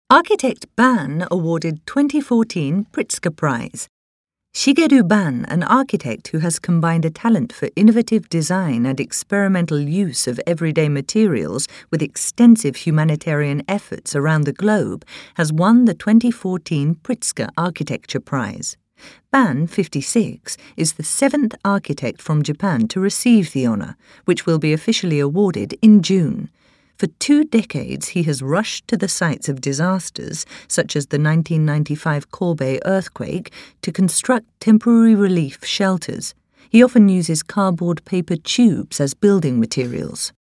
Architect Ban awarded 2014 Pritzker Prize. Shigeru Ban, an architect who has combined a talent for innovative design and experimental use of everyday materials with extensive humanitarian efforts around the globe, has won the 2014 Pritzker Architecture Prize. Ban, 56, is the seventh architect from Japan to receive the honour, which will be officially awarded in June. For 2 decades, he has rushed to the sites of disasters, such as the 1995 Kobe earthquake, to construct temporary relief shelters. He often uses cardboard paper tubes as building materials.